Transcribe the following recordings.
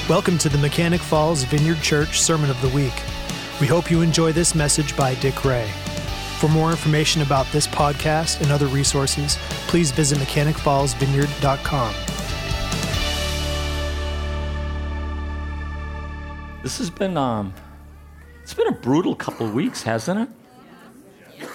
Welcome to the Mechanic Falls Vineyard Church Sermon of the Week. We hope you enjoy this message by Dick Ray. For more information about this podcast and other resources, please visit mechanicfallsvineyard.com. This has been, it's been a brutal couple of weeks, hasn't it?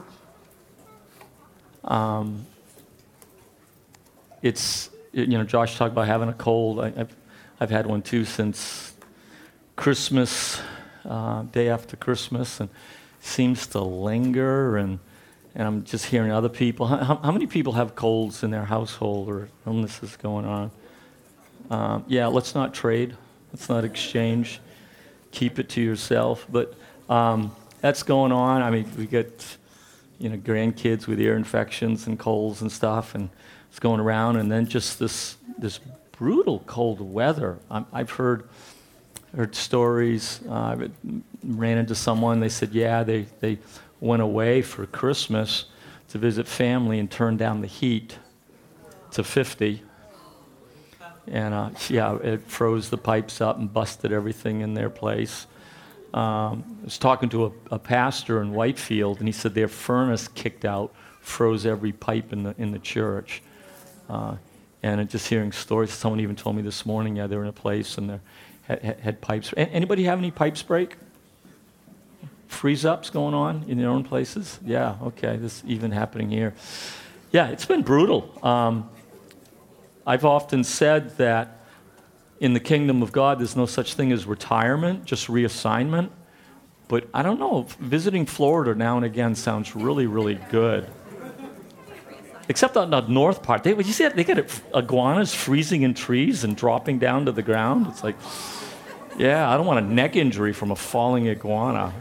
It's, Josh talked about having a cold. I've had one too since Christmas, day after Christmas, and seems to linger, and I'm just hearing other people. How many people have colds in their household or illnesses going on? Let's not trade. Let's not exchange. Keep it to yourself. But that's going on. I mean, we get, grandkids with ear infections and colds and stuff, and it's going around. And then just this brutal cold weather. I've heard stories. I ran into someone. They said, they went away for Christmas to visit family and turned down the heat to 50. And it froze the pipes up and busted everything in their place. I was talking to a pastor in Whitefield, and he said their furnace kicked out, froze every pipe in the church. And just hearing stories, someone even told me this morning, they were in a place and they had pipes. Anybody have any pipes break? Freeze-ups going on in their own places? Yeah, okay, this is even happening here. Yeah, it's been brutal. I've often said that in the kingdom of God, there's no such thing as retirement, just reassignment. But I don't know, visiting Florida now and again sounds really, really good. Except on the north part. You see that? They get iguanas freezing in trees and dropping down to the ground. It's like, I don't want a neck injury from a falling iguana.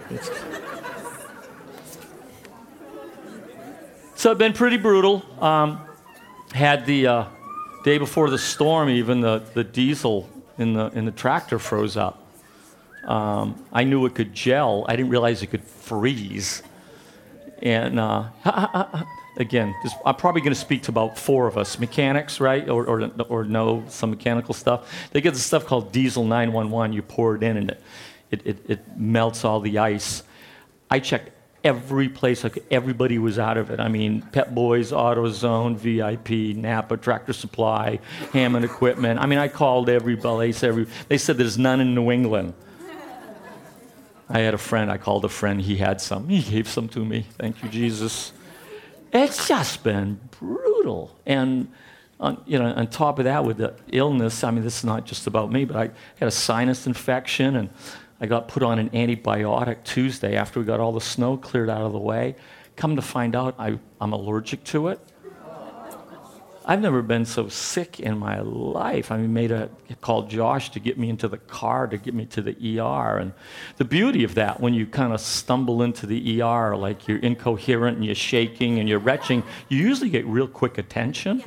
So it's been pretty brutal. Had the day before the storm, even the diesel in the tractor froze up. I knew it could gel. I didn't realize it could freeze. And again, I'm probably going to speak to about 4 of us, mechanics, right, or know some mechanical stuff. They get this stuff called Diesel 911. You pour it in, and it melts all the ice. I checked every place. Everybody was out of it. I mean, Pep Boys, AutoZone, VIP, Napa, Tractor Supply, Hammond Equipment. I mean, I called everybody. They said there's none in New England. I called a friend. He had some. He gave some to me. Thank you, Jesus. It's just been brutal. And, on top of that, with the illness, I mean, this is not just about me, but I had a sinus infection, and I got put on an antibiotic Tuesday after we got all the snow cleared out of the way. Come to find out, I'm allergic to it. I've never been so sick in my life. I mean, called Josh to get me into the car, to get me to the ER. And the beauty of that, when you kind of stumble into the ER, like you're incoherent and you're shaking and you're retching, you usually get real quick attention.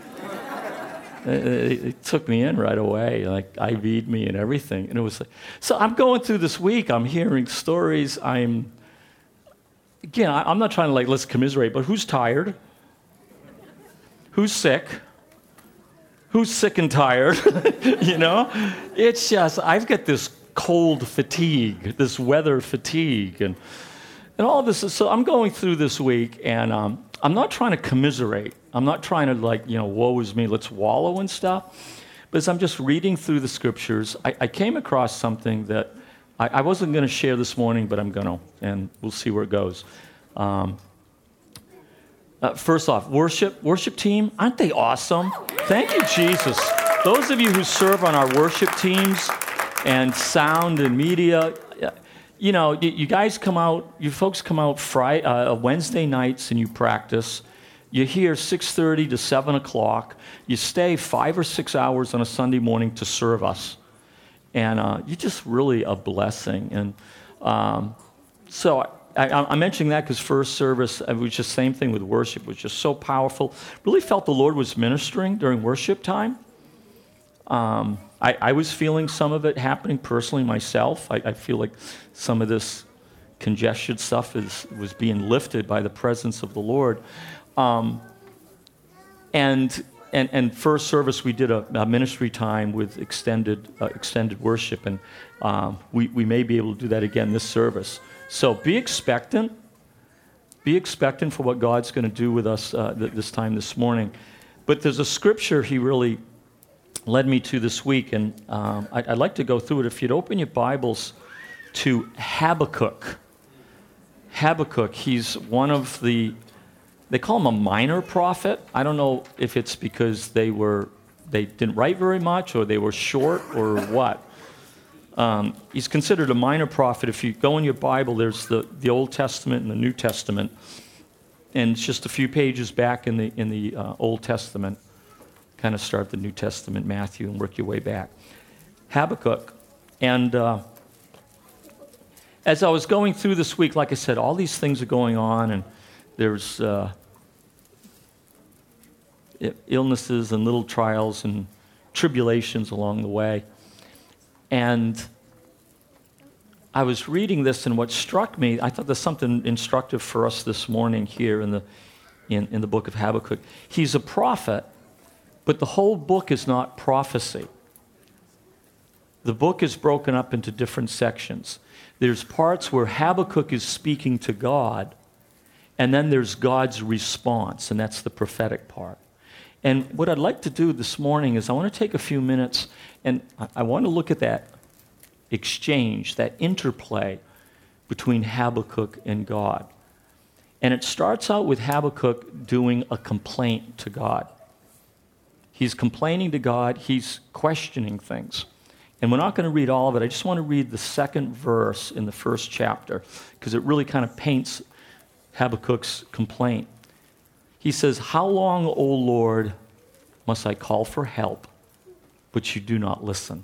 It took me in right away, like IV'd me and everything. And it was like, so I'm going through this week, I'm hearing stories. I'm not trying to let's commiserate, but who's tired? Who's sick? Who's sick and tired? It's just, I've got this cold fatigue, this weather fatigue, and all of this. So I'm going through this week, and I'm not trying to commiserate. I'm not trying to woe is me, let's wallow and stuff. But as I'm just reading through the scriptures, I came across something that I wasn't going to share this morning, but I'm going to, and we'll see where it goes. First off, worship team, aren't they awesome? Thank you, Jesus. Those of you who serve on our worship teams and sound and media, you guys come out, you folks come out Wednesday nights and you practice. You're here 6:30 to 7 o'clock. You stay 5 or 6 hours on a Sunday morning to serve us. And you're just really a blessing. And so I'm mentioning that because first service, it was just same thing with worship. It was just so powerful. Really felt the Lord was ministering during worship time. I was feeling some of it happening personally myself. I feel like some of this congestion stuff was being lifted by the presence of the Lord. And And first service, we did a ministry time with extended worship, and we may be able to do that again this service. So be expectant. Be expectant for what God's going to do with us this time this morning. But there's a scripture he really led me to this week, and I'd like to go through it. If you'd open your Bibles to Habakkuk. Habakkuk, he's one of they call him a minor prophet. I don't know if it's because they didn't write very much, or they were short, or what. He's considered a minor prophet. If you go in your Bible, there's the Old Testament and the New Testament, and it's just a few pages back in the Old Testament. Kind of start the New Testament, Matthew, and work your way back. Habakkuk. And as I was going through this week, like I said, all these things are going on, and there's illnesses and little trials and tribulations along the way. And I was reading this, and what struck me, I thought there's something instructive for us this morning here in the book of Habakkuk. He's a prophet, but the whole book is not prophecy. The book is broken up into different sections. There's parts where Habakkuk is speaking to God, and then there's God's response, and that's the prophetic part. And what I'd like to do this morning is I want to take a few minutes, and I want to look at that exchange, that interplay between Habakkuk and God. And it starts out with Habakkuk doing a complaint to God. He's complaining to God. He's questioning things. And we're not going to read all of it. I just want to read the second verse in the first chapter, because it really kind of paints Habakkuk's complaint. He says, "How long, O Lord, must I call for help, but you do not listen?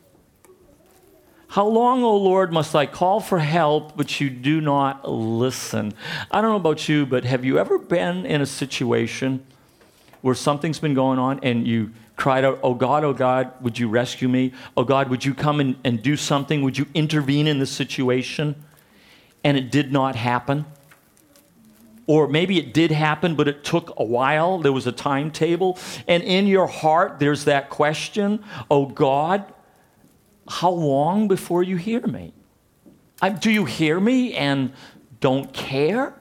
How long, O Lord, must I call for help, but you do not listen?" I don't know about you, but have you ever been in a situation where something's been going on and you cried out, oh God, would you rescue me? Oh God, would you come and do something? Would you intervene in the situation? And it did not happen. Or maybe it did happen, but it took a while. There was a timetable. And in your heart, there's that question, oh God, how long before you hear me? Do you hear me and don't care?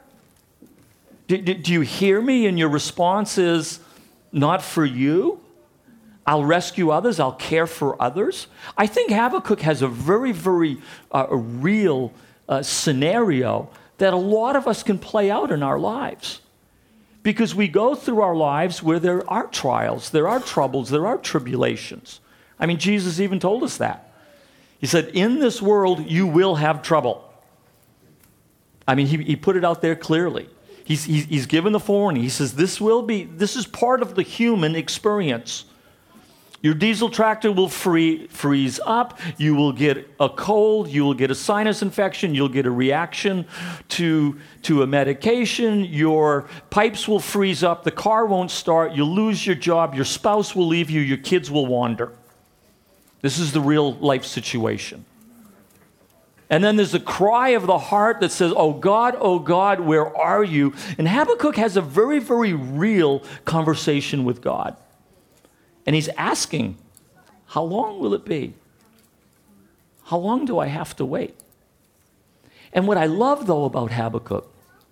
Do you hear me and your response is not for you? I'll rescue others. I'll care for others. I think Habakkuk has a very, very real scenario that a lot of us can play out in our lives. Because we go through our lives where there are trials, there are troubles, there are tribulations. I mean, Jesus even told us that. He said, in this world, you will have trouble. I mean, he put it out there clearly. He's given the forewarning. He says, this is part of the human experience. Your diesel tractor will freeze up. You will get a cold. You will get a sinus infection. You'll get a reaction to a medication. Your pipes will freeze up. The car won't start. You'll lose your job. Your spouse will leave you. Your kids will wander. This is the real life situation. And then there's a cry of the heart that says, oh God, where are you? And Habakkuk has a very, very real conversation with God. And he's asking, how long will it be? How long do I have to wait? And what I love, though, about Habakkuk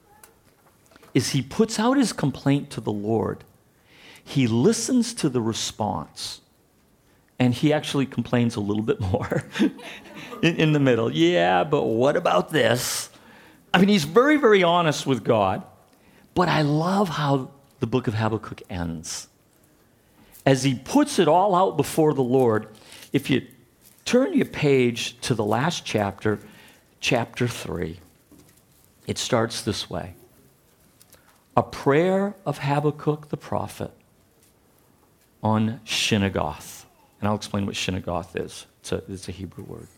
is he puts out his complaint to the Lord. He listens to the response. And he actually complains a little bit more in the middle. Yeah, but what about this? I mean, he's very, very honest with God. But I love how the book of Habakkuk ends. As he puts it all out before the Lord, if you turn your page to the last chapter, chapter 3, it starts this way. A prayer of Habakkuk the prophet on Shinnegoth. And I'll explain what Shinnegoth is. It's a Hebrew word.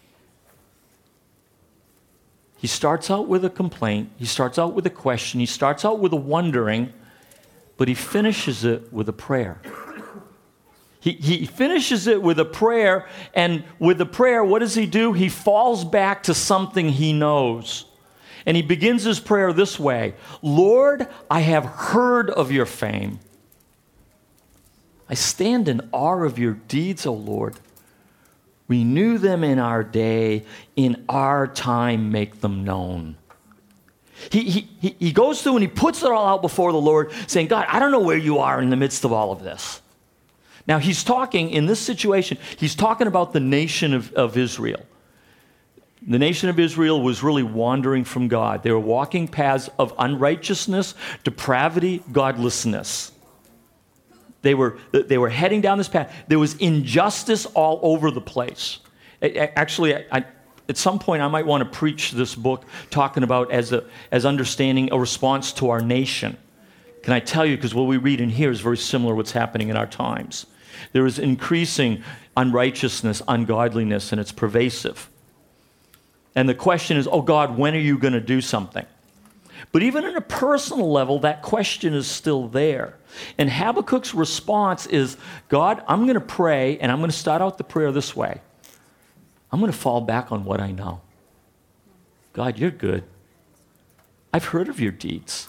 He starts out with a complaint. He starts out with a question. He starts out with a wondering, but he finishes it with a prayer. He finishes it with a prayer, and with the prayer, what does he do? He falls back to something he knows. And he begins his prayer this way. Lord, I have heard of your fame. I stand in awe of your deeds, O Lord. Renew them in our day, in our time make them known. He goes through and he puts it all out before the Lord, saying, God, I don't know where you are in the midst of all of this. Now, he's talking, in this situation, he's talking about the nation of Israel. The nation of Israel was really wandering from God. They were walking paths of unrighteousness, depravity, godlessness. They were heading down this path. There was injustice all over the place. Actually, at some point, I might want to preach this book talking about as understanding a response to our nation. Can I tell you, because what we read in here is very similar to what's happening in our times. There is increasing unrighteousness, ungodliness, and it's pervasive. And the question is, oh God, when are you going to do something? But even on a personal level, that question is still there. And Habakkuk's response is, God, I'm going to pray, and I'm going to start out the prayer this way. I'm going to fall back on what I know. God, you're good. I've heard of your deeds.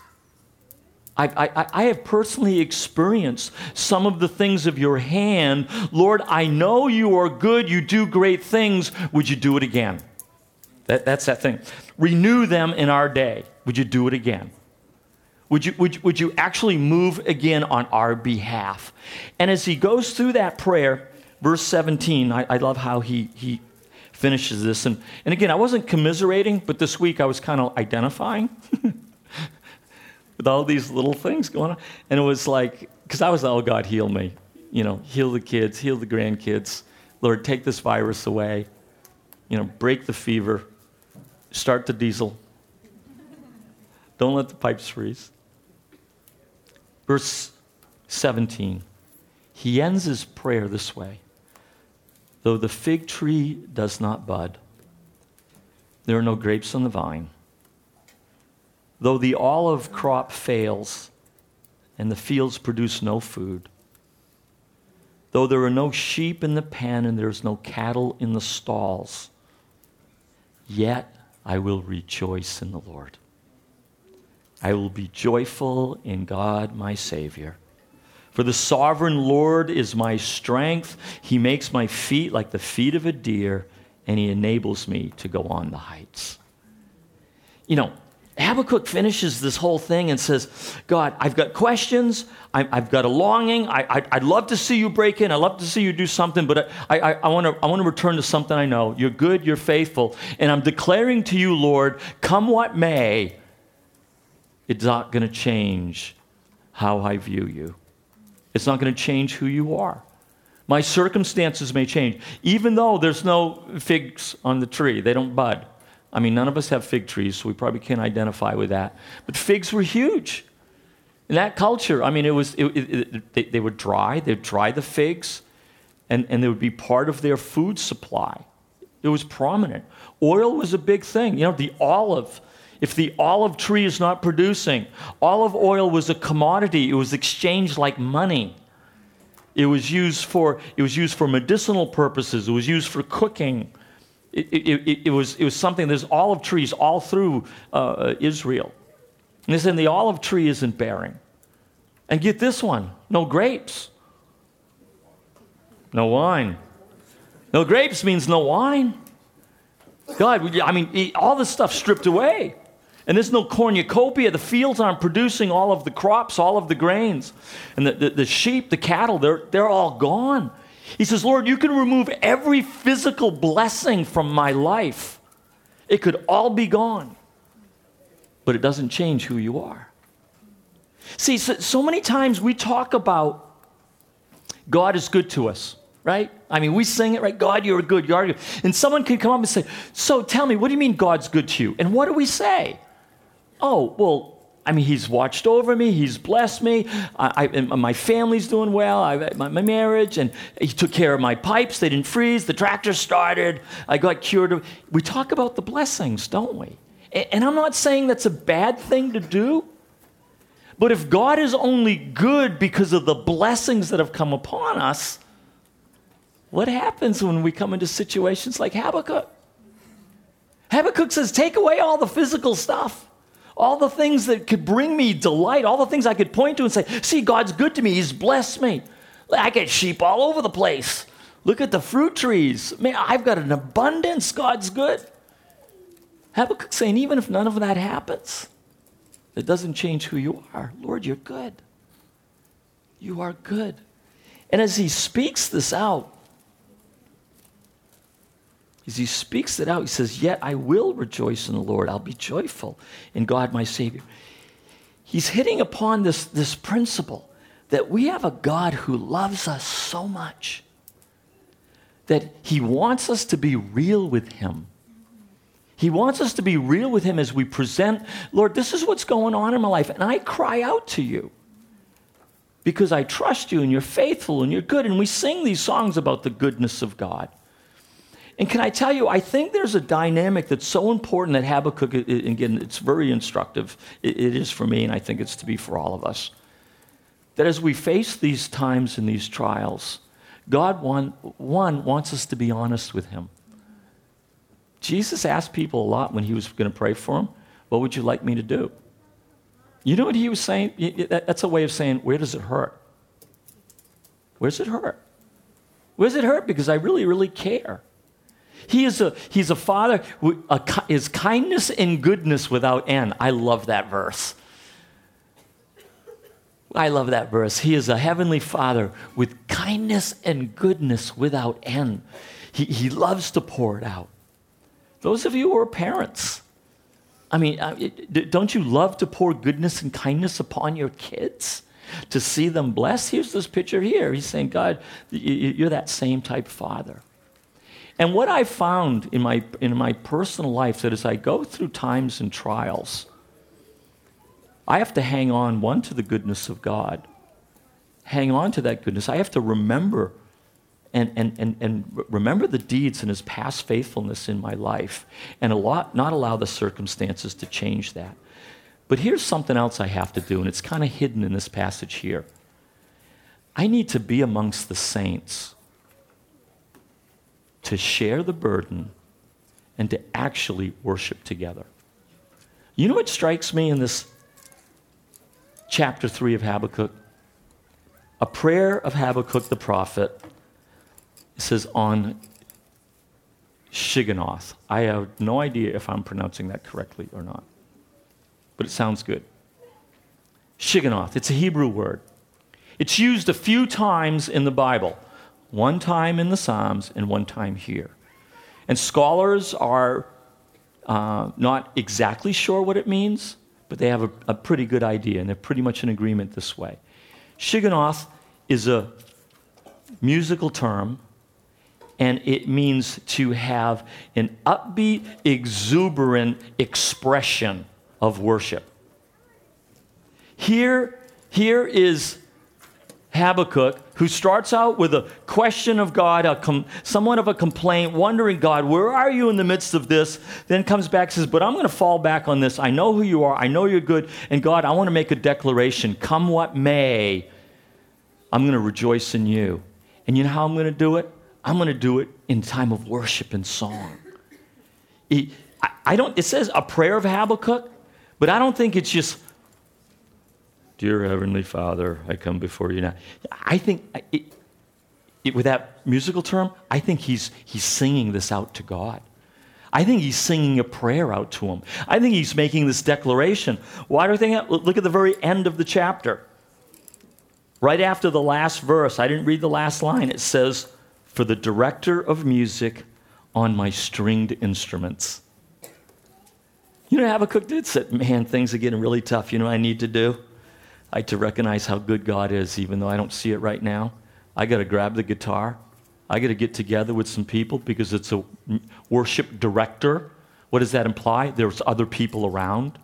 I have personally experienced some of the things of your hand. Lord, I know you are good. You do great things. Would you do it again? That's that thing. Renew them in our day. Would you do it again? Would you actually move again on our behalf? And as he goes through that prayer, verse 17, I love how he finishes this. And again, I wasn't commiserating, but this week I was kind of identifying with all these little things going on. And it was like, because I was like, oh, God, heal me. Heal the kids, heal the grandkids. Lord, take this virus away. Break the fever. Start the diesel. Don't let the pipes freeze. Verse 17, he ends his prayer this way. Though the fig tree does not bud, there are no grapes on the vine. Though the olive crop fails and the fields produce no food, though there are no sheep in the pen and there is no cattle in the stalls, yet I will rejoice in the Lord. I will be joyful in God my Savior. For the sovereign Lord is my strength. He makes my feet like the feet of a deer, and he enables me to go on the heights. Habakkuk finishes this whole thing and says, God, I've got questions. I've got a longing. I'd love to see you break in. I'd love to see you do something, but I want to return to something I know. You're good. You're faithful. And I'm declaring to you, Lord, come what may, it's not going to change how I view you. It's not going to change who you are. My circumstances may change, even though there's no figs on the tree. They don't bud. I mean, none of us have fig trees, so we probably can't identify with that. But figs were huge. In that culture, I mean, they would dry. They'd dry the figs, and they would be part of their food supply. It was prominent. Oil was a big thing. The olive. If the olive tree is not producing, olive oil was a commodity. It was exchanged like money. It was used for medicinal purposes. It was used for cooking. It was something. There's olive trees all through Israel. And they said the olive tree isn't bearing. And get this one: no grapes, no wine. No grapes means no wine. God, I mean, all this stuff stripped away. And there's no cornucopia. The fields aren't producing all of the crops, all of the grains. And the sheep, the cattle, they're all gone. He says, Lord, you can remove every physical blessing from my life. It could all be gone. But it doesn't change who you are. See, so many times we talk about God is good to us, right? I mean, we sing it, right? God, you're good, you are good. And someone can come up and say, so tell me, what do you mean God's good to you? And what do we say? Oh, well, I mean, he's watched over me. He's blessed me. My family's doing well. My marriage, and he took care of my pipes. They didn't freeze. The tractor started. I got cured. We talk about the blessings, don't we? And I'm not saying that's a bad thing to do. But if God is only good because of the blessings that have come upon us, what happens when we come into situations like Habakkuk? Habakkuk says, take away all the physical stuff. All the things that could bring me delight, all the things I could point to and say, see, God's good to me. He's blessed me. I get sheep all over the place. Look at the fruit trees. Man, I've got an abundance. God's good. Habakkuk saying, even if none of that happens, it doesn't change who you are. Lord, you're good. You are good. And as he speaks this out, he says, yet I will rejoice in the Lord. I'll be joyful in God my Savior. He's hitting upon this principle that we have a God who loves us so much that he wants us to be real with him. He wants us to be real with him as we present, Lord, this is what's going on in my life, and I cry out to you because I trust you and you're faithful and you're good, and we sing these songs about the goodness of God. And can I tell you, I think there's a dynamic that's so important that Habakkuk, again, it's very instructive. It is for me, and I think it's to be for all of us. That as we face these times and these trials, God, one wants us to be honest with him. Jesus asked people a lot when he was going to pray for them, what would you like me to do? You know what he was saying? That's a way of saying, where does it hurt? Where does it hurt? Where does it hurt? Because I really, really care. He's a father, his kindness and goodness without end. I love that verse. I love that verse. He is a heavenly father with kindness and goodness without end. He loves to pour it out. Those of you who are parents, I mean, don't you love to pour goodness and kindness upon your kids? To see them blessed? Here's this picture here. He's saying, God, you're that same type father. And what I found in my personal life, that as I go through times and trials, I have to hang on, one, to the goodness of God. Hang on to that goodness. I have to remember and remember the deeds and his past faithfulness in my life, and not allow the circumstances to change that. But here's something else I have to do, and it's kind of hidden in this passage here. I need to be amongst the saints to share the burden and to actually worship together. You know what strikes me in this chapter 3 of Habakkuk? A prayer of Habakkuk the prophet. It says on Shigionoth. I have no idea if I'm pronouncing that correctly or not, but it sounds good. Shigionoth, it's a Hebrew word. It's used a few times in the Bible. One time in the Psalms and one time here. And scholars are not exactly sure what it means, but they have a pretty good idea, and they're pretty much in agreement this way. Shigionoth is a musical term, and it means to have an upbeat, exuberant expression of worship. Here is Habakkuk, who starts out with a question of God, somewhat of a complaint, wondering, God, where are you in the midst of this? Then comes back and says, but I'm going to fall back on this. I know who you are. I know you're good. And God, I want to make a declaration. Come what may, I'm going to rejoice in you. And you know how I'm going to do it? I'm going to do it in time of worship and song. It says a prayer of Habakkuk, but I don't think it's just, Dear Heavenly Father, I come before you now. I think, with that musical term, I think he's singing this out to God. I think he's singing a prayer out to him. I think he's making this declaration. Why do I think that? Look at the very end of the chapter. Right after the last verse, I didn't read the last line. It says, for the director of music on my stringed instruments. You know, Habakkuk did say, man, things are getting really tough. You know what I need to do? I had to recognize how good God is, even though I don't see it right now. I got to grab the guitar. I got to get together with some people because it's a worship director. What does that imply? There's other people around.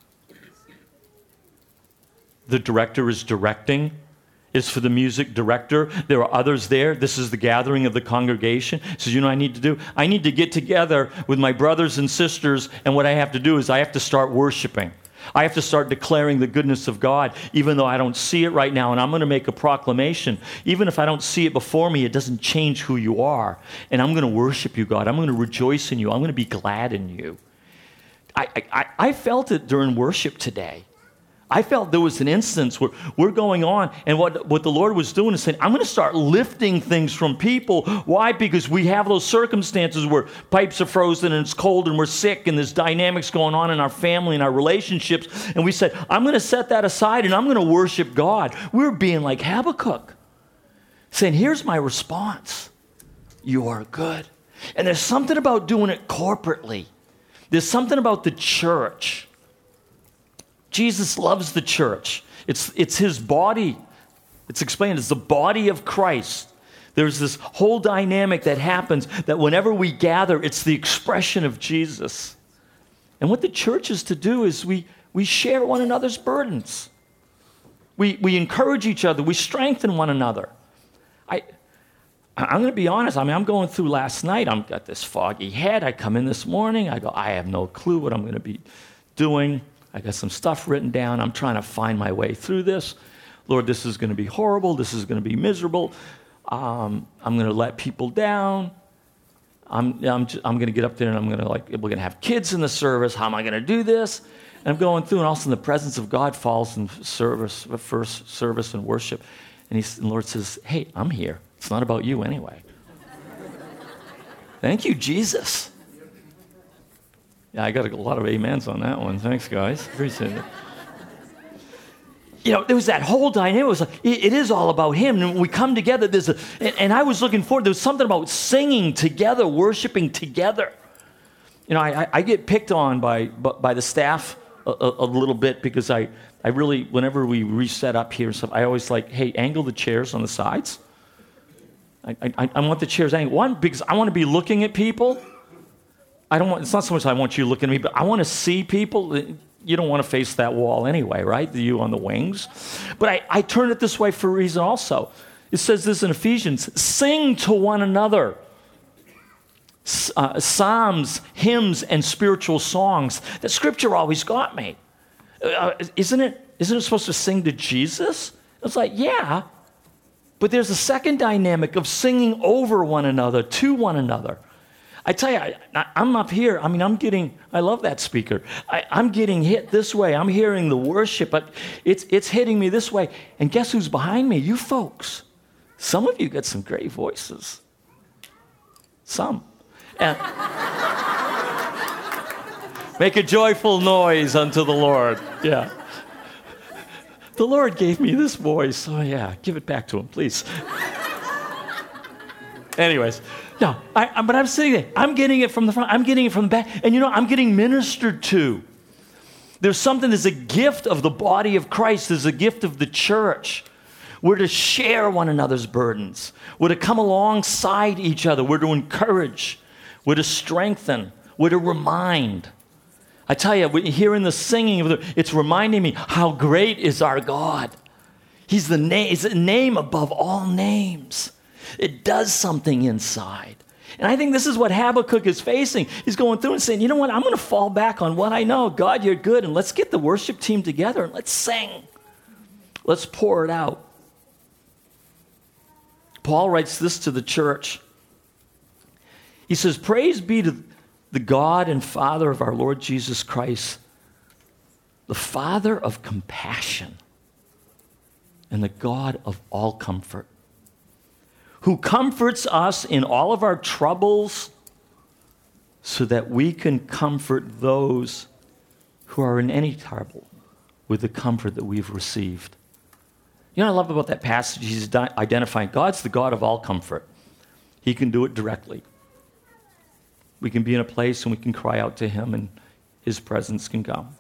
The director is directing. It's for the music director. There are others there. This is the gathering of the congregation. So you know what I need to do? I need to get together with my brothers and sisters, and what I have to do is I have to start worshiping. I have to start declaring the goodness of God, even though I don't see it right now, and I'm going to make a proclamation. Even if I don't see it before me, it doesn't change who you are. And I'm going to worship you, God. I'm going to rejoice in you. I'm going to be glad in you. I felt it during worship today. I felt there was an instance where we're going on, and what the Lord was doing is saying, I'm going to start lifting things from people. Why? Because we have those circumstances where pipes are frozen and it's cold and we're sick and there's dynamics going on in our family and our relationships. And we said, I'm going to set that aside and I'm going to worship God. We're being like Habakkuk, saying, here's my response. You are good. And there's something about doing it corporately. There's something about the church. Jesus loves the church. It's his body. It's explained. It's the body of Christ. There's this whole dynamic that happens that whenever we gather, it's the expression of Jesus. And what the church is to do is we share one another's burdens. We encourage each other. We strengthen one another. I'm going to be honest. I'm going through last night. I've got this foggy head. I come in this morning. I go, I have no clue what I'm going to be doing. I got some stuff written down. I'm trying to find my way through this. Lord, this is going to be horrible. This is going to be miserable. I'm going to let people down. I'm going to get up there and I'm going to we're going to have kids in the service. How am I going to do this? And I'm going through, and all of a sudden the presence of God falls in service, first service and worship. And the Lord says, hey, I'm here. It's not about you anyway. Thank you, Jesus. Yeah, I got a lot of amens on that one. Thanks, guys. Appreciate it. There was that whole dynamic. It was it is all about him. And when we come together, and I was looking forward. There was something about singing together, worshiping together. I get picked on by the staff a little bit because I really, whenever we reset up here and stuff, I always hey, angle the chairs on the sides. I want the chairs angled. One, because I want to be looking at people. It's not so much I want you looking at me, but I want to see people. You don't want to face that wall anyway, right? You on the wings. But I turn it this way for a reason also. It says this in Ephesians, sing to one another. Psalms, hymns, and spiritual songs. That scripture always got me. Isn't it supposed to sing to Jesus? It's yeah. But there's a second dynamic of singing over one another, to one another. I tell you, I'm up here. I love that speaker. I'm getting hit this way. I'm hearing the worship, but it's hitting me this way. And guess who's behind me? You folks. Some of you got some great voices. Some. And make a joyful noise unto the Lord. Yeah. The Lord gave me this voice. So yeah, give it back to him, please. Anyways. No, but I'm sitting there. I'm getting it from the front. I'm getting it from the back. And I'm getting ministered to. There's a gift of the body of Christ. There's a gift of the church. We're to share one another's burdens. We're to come alongside each other. We're to encourage. We're to strengthen. We're to remind. I tell you, hearing the singing, it's reminding me how great is our God. He's the name above all names. It does something inside. And I think this is what Habakkuk is facing. He's going through and saying, you know what, I'm going to fall back on what I know. God, you're good, and let's get the worship team together and let's sing. Let's pour it out. Paul writes this to the church. He says, praise be to the God and Father of our Lord Jesus Christ, the Father of compassion and the God of all comfort, who comforts us in all of our troubles so that we can comfort those who are in any trouble with the comfort that we've received. You know what I love about that passage? He's identifying God's the God of all comfort. He can do it directly. We can be in a place and we can cry out to him and his presence can come.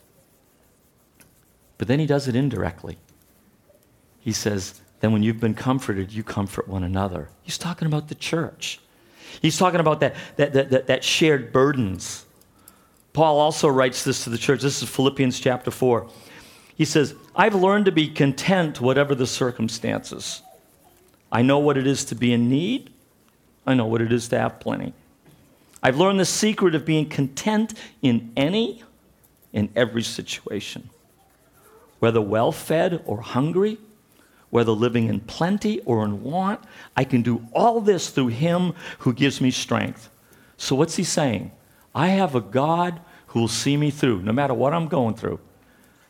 But then he does it indirectly. He says, then when you've been comforted, you comfort one another. He's talking about the church. He's talking about that shared burdens. Paul also writes this to the church. This is Philippians chapter 4. He says, I've learned to be content whatever the circumstances. I know what it is to be in need. I know what it is to have plenty. I've learned the secret of being content in every situation. Whether well-fed or hungry, whether living in plenty or in want, I can do all this through him who gives me strength. So what's he saying? I have a God who will see me through, no matter what I'm going through.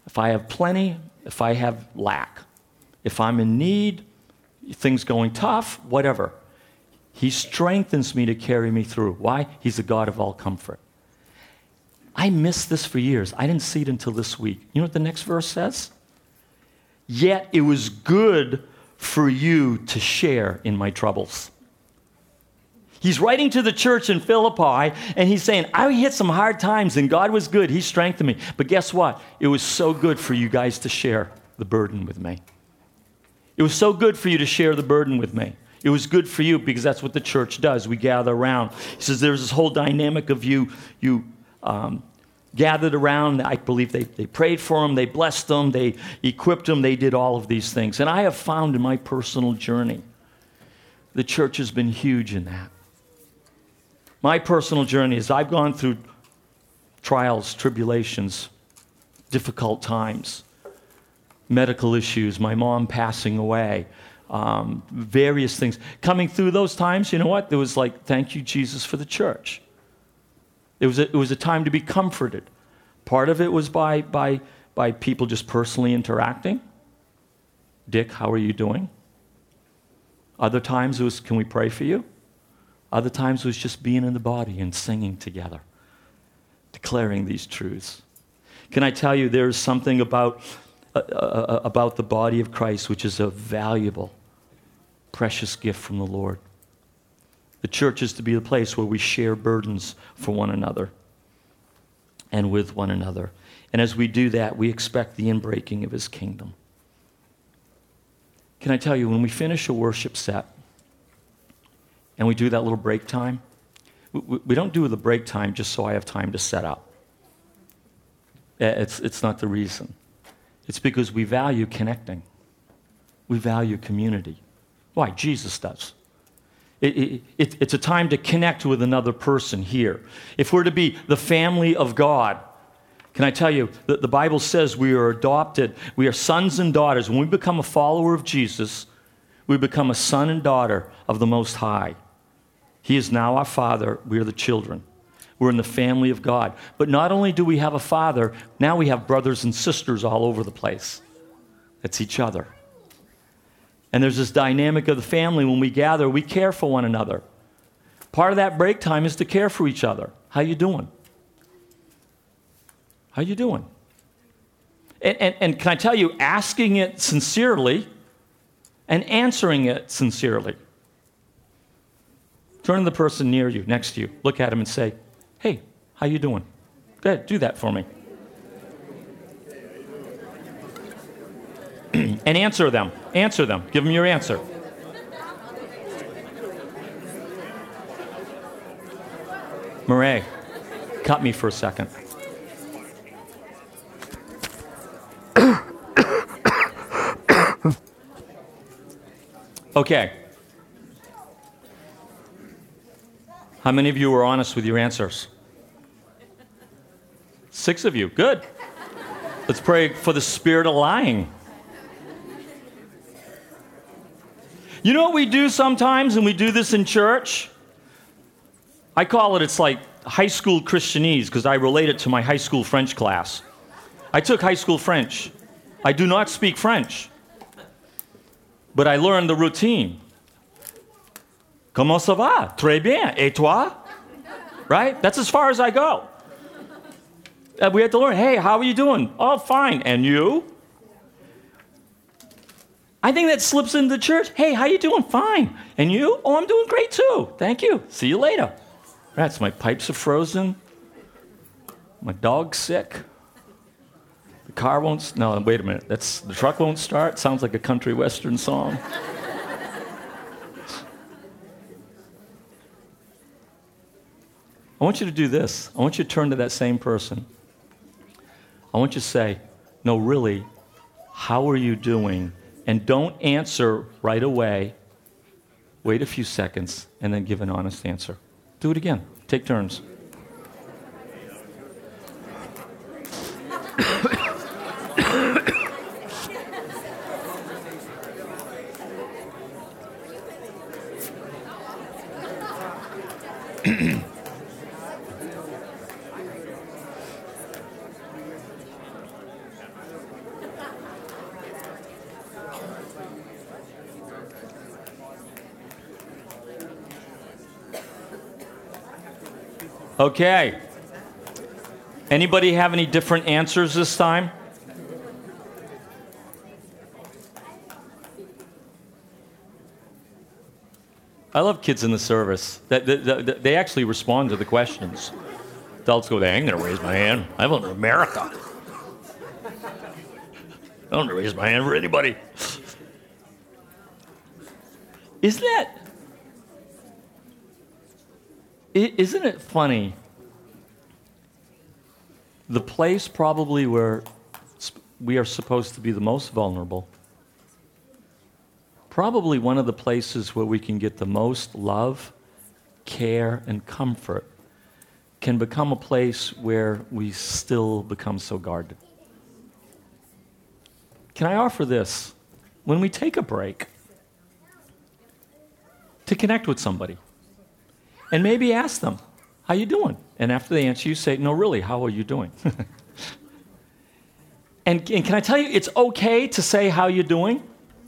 If I have plenty, if I have lack, if I'm in need, things going tough, whatever. He strengthens me to carry me through. Why? He's the God of all comfort. I missed this for years. I didn't see it until this week. You know what the next verse says? Yet it was good for you to share in my troubles. He's writing to the church in Philippi, and he's saying, I hit some hard times, and God was good. He strengthened me. But guess what? It was so good for you guys to share the burden with me. It was so good for you to share the burden with me. It was good for you because that's what the church does. We gather around. He says there's this whole dynamic of you gathered around. I believe they prayed for him, they blessed him, they equipped him, they did all of these things. And I have found in my personal journey, the church has been huge in that. My personal journey is I've gone through trials, tribulations, difficult times, medical issues, my mom passing away, various things. Coming through those times, you know what? There was like, thank you, Jesus, for the church. It was a time to be comforted. Part of it was by people just personally interacting. Dick, how are you doing? Other times it was, can we pray for you? Other times it was just being in the body and singing together, declaring these truths. Can I tell you, there is something about the body of Christ which is a valuable, precious gift from the Lord. The church is to be the place where we share burdens for one another and with one another. And as we do that, we expect the inbreaking of his kingdom. Can I tell you, when we finish a worship set and we do that little break time, we don't do the break time just so I have time to set up. It's not the reason. It's because we value connecting. We value community. Why? Jesus does. It's a time to connect with another person here. If we're to be the family of God, can I tell you, the Bible says we are adopted. We are sons and daughters. When we become a follower of Jesus, we become a son and daughter of the Most High. He is now our Father. We are the children. We're in the family of God. But not only do we have a Father, now we have brothers and sisters all over the place. That's each other. And there's this dynamic of the family. When we gather, we care for one another. Part of that break time is to care for each other. How you doing? How you doing? And can I tell you, asking it sincerely and answering it sincerely. Turn to the person near you, next to you. Look at him and say, hey, how you doing? Go ahead, do that for me. And answer them. Answer them. Give them your answer. Murray, cut me for a second. Okay. How many of you were honest with your answers? 6 of you. Good. Let's pray for the spirit of lying. You know what we do sometimes, and we do this in church? I call it, it's like high school Christianese, because I relate it to my high school French class. I took high school French. I do not speak French, but I learned the routine. Comment ça va? Très bien. Et toi? Right? That's as far as I go. We had to learn, hey, how are you doing? Oh, fine. And you? I think that slips into the church. Hey, how you doing? Fine. And you? Oh, I'm doing great too. Thank you. See you later. That's my pipes are frozen. My dog's sick. The car won't. No, wait a minute. The truck won't start. Sounds like a country western song. I want you to do this. I want you to turn to that same person. I want you to say, no, really, how are you doing? And don't answer right away. Wait a few seconds and then give an honest answer. Do it again. Take turns. Okay. Anybody have any different answers this time? I love kids in the service. They actually respond to the questions. Adults go, I ain't going to raise my hand. I live in America. I don't raise my hand for anybody. Isn't it funny? The place probably where we are supposed to be the most vulnerable, probably one of the places where we can get the most love, care, and comfort, can become a place where we still become so guarded. Can I offer this? When we take a break, to connect with somebody, and maybe ask them, how you doing? And after they answer, you say, no, really, how are you doing? and can I tell you, it's okay to say how you're doing.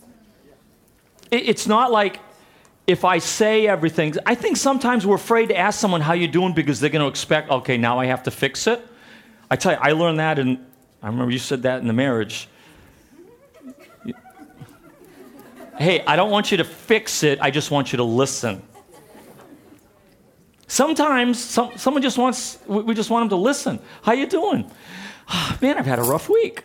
It's not like if I say everything. I think sometimes we're afraid to ask someone how you doing because they're going to expect, okay, now I have to fix it. I tell you, I learned that, and I remember you said that in the marriage. Hey, I don't want you to fix it. I just want you to listen. Sometimes someone just wants, we just want them to listen. How you doing? Oh, man, I've had a rough week.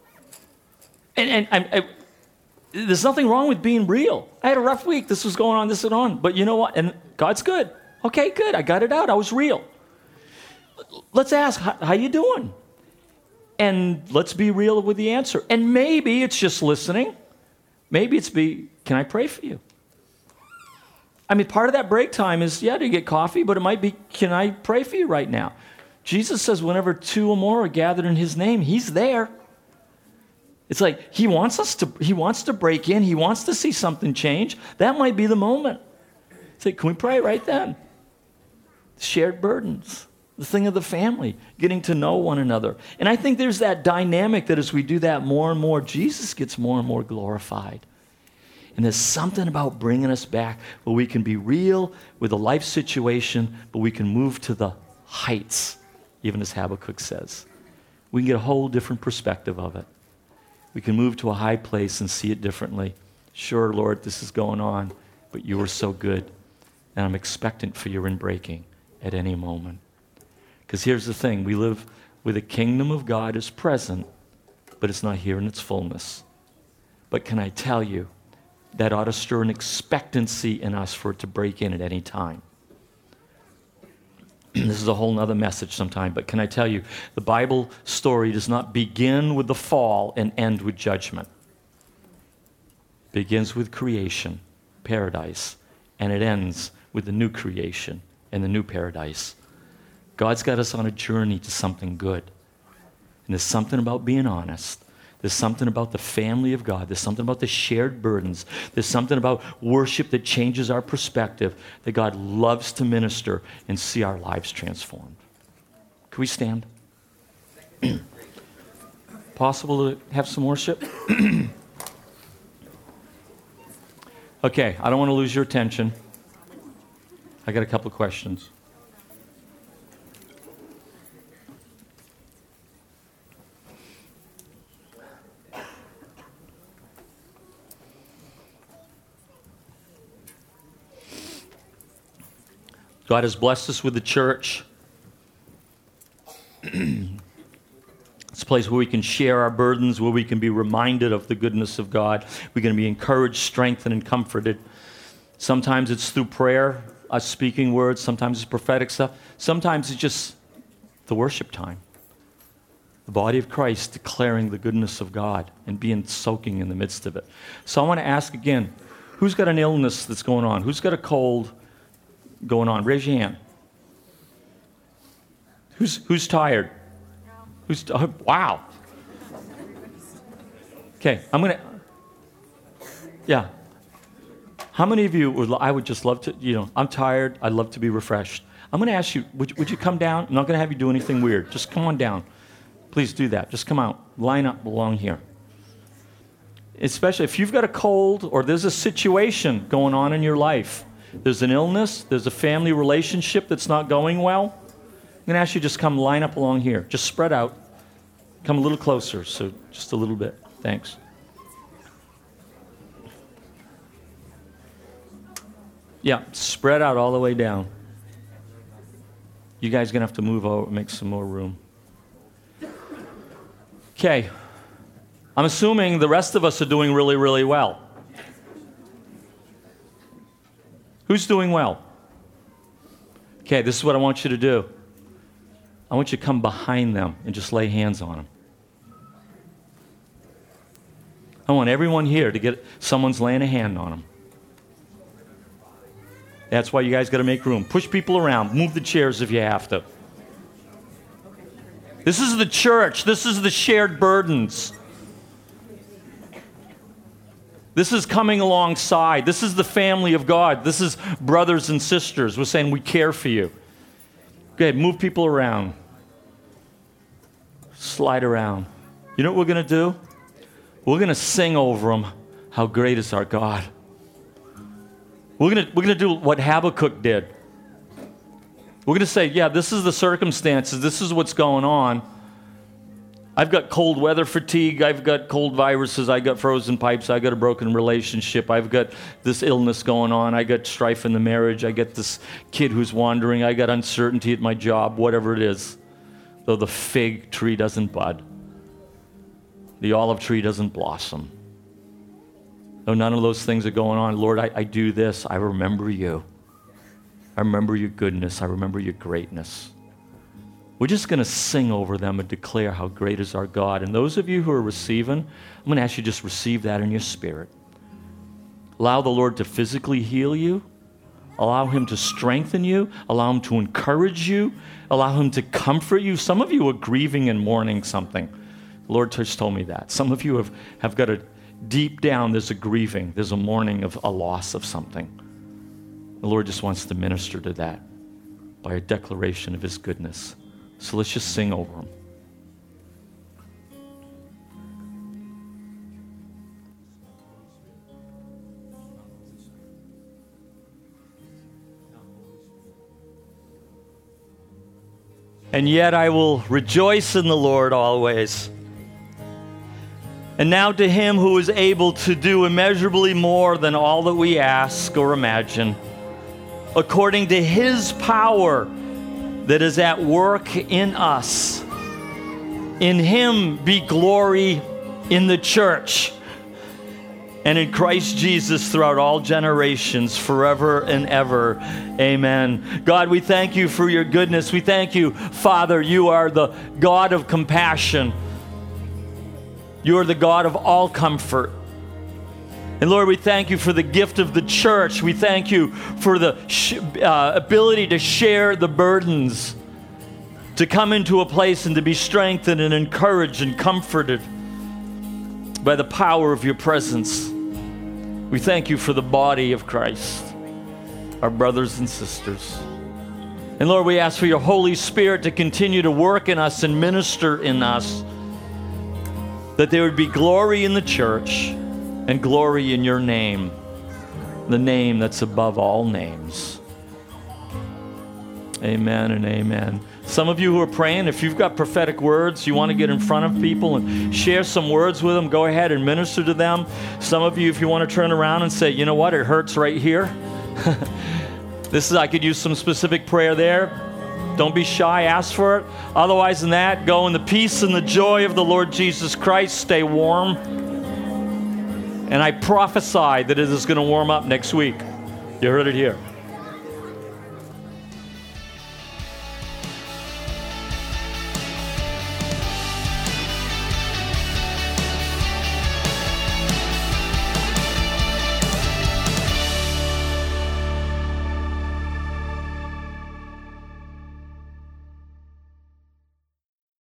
And there's nothing wrong with being real. I had a rough week. This was going on, this and on. But you know what? And God's good. Okay, good. I got it out. I was real. Let's ask, how you doing? And let's be real with the answer. And maybe it's just listening. Maybe it's can I pray for you? I mean, part of that break time is, to get coffee, but it might be, can I pray for you right now? Jesus says whenever two or more are gathered in his name, he's there. It's like he wants to break in. He wants to see something change. That might be the moment. It's like, can we pray right then? Shared burdens, the thing of the family, getting to know one another. And I think there's that dynamic that as we do that more and more, Jesus gets more and more glorified. And there's something about bringing us back where we can be real with a life situation, but we can move to the heights, even as Habakkuk says. We can get a whole different perspective of it. We can move to a high place and see it differently. Sure, Lord, this is going on, but you are so good, and I'm expectant for your inbreaking at any moment. Because here's the thing, we live where the kingdom of God is present, but it's not here in its fullness. But can I tell you, that ought to stir an expectancy in us for it to break in at any time. This is a whole other message sometime, but can I tell you, the Bible story does not begin with the fall and end with judgment. It begins with creation, paradise, and it ends with the new creation and the new paradise. God's got us on a journey to something good. And there's something about being honest. There's something about the family of God. There's something about the shared burdens. There's something about worship that changes our perspective, that God loves to minister and see our lives transformed. Can we stand? Possible to have some worship? Okay, I don't want to lose your attention. I got a couple of questions. God has blessed us with the church. It's a place where we can share our burdens, where we can be reminded of the goodness of God. We're going to be encouraged, strengthened, and comforted. Sometimes it's through prayer, us speaking words. Sometimes it's prophetic stuff. Sometimes it's just the worship time. The body of Christ declaring the goodness of God and being soaking in the midst of it. So I want to ask again, who's got an illness that's going on? Who's got a cold going on? Raise your hand. Who's tired? Wow. Okay, yeah. How many of you I would just love to, I'm tired, I'd love to be refreshed. I'm going to ask you, would you come down? I'm not going to have you do anything weird. Just come on down. Please do that. Just come out. Line up along here. Especially if you've got a cold or there's a situation going on in your life. There's an illness, there's a family relationship that's not going well. going to ask you to just come line up along here. Just spread out. Come a little closer, so just a little bit. Thanks. Yeah, spread out all the way down. You guys are going to have to move over, make some more room. Okay. I'm assuming the rest of us are doing really, really well. Who's doing well? Okay, this is what I want you to do. I want you to come behind them and just lay hands on them. I want everyone here to get, someone's laying a hand on them. That's why you guys got to make room. Push people around. Move the chairs if you have to. This is the church. This is the shared burdens. This is coming alongside. This is the family of God. This is brothers and sisters. We're saying we care for you. Go ahead, move people around. Slide around. You know what we're going to do? We're going to sing over them, how great is our God. We're going to do what Habakkuk did. We're going to say, yeah, this is the circumstances. This is what's going on. I've got cold weather fatigue. I've got cold viruses. I've got frozen pipes. I've got a broken relationship. I've got this illness going on. I got strife in the marriage. I got this kid who's wandering. I got uncertainty at my job, whatever it is. Though the fig tree doesn't bud. The olive tree doesn't blossom. Though none of those things are going on, Lord, I do this. I remember you. I remember your goodness. I remember your greatness. We're just going to sing over them and declare how great is our God. And those of you who are receiving, I'm going to ask you to just receive that in your spirit. Allow the Lord to physically heal you. Allow him to strengthen you. Allow him to encourage you. Allow him to comfort you. Some of you are grieving and mourning something. The Lord just told me that. Some of you have got a deep down, there's a grieving. There's a mourning of a loss of something. The Lord just wants to minister to that by a declaration of his goodness. So let's just sing over him. And yet I will rejoice in the Lord always. And now to him who is able to do immeasurably more than all that we ask or imagine, according to his power that is at work in us. In him be glory in the church and in Christ Jesus throughout all generations, forever and ever. Amen. God, we thank you for your goodness. We thank you, Father, you are the God of compassion. You are the God of all comfort. And Lord, we thank you for the gift of the church. We thank you for the ability to share the burdens, to come into a place and to be strengthened and encouraged and comforted by the power of your presence. We thank you for the body of Christ, our brothers and sisters. And Lord, we ask for your Holy Spirit to continue to work in us and minister in us, that there would be glory in the church and glory in your name, the name that's above all names. Amen and amen. Some of you who are praying, if you've got prophetic words, you want to get in front of people and share some words with them, go ahead and minister to them. Some of you, if you want to turn around and say, you know what, it hurts right here. I could use some specific prayer there. Don't be shy, ask for it. Otherwise than that, go in the peace and the joy of the Lord Jesus Christ. Stay warm. And I prophesy that it is going to warm up next week. You heard it here.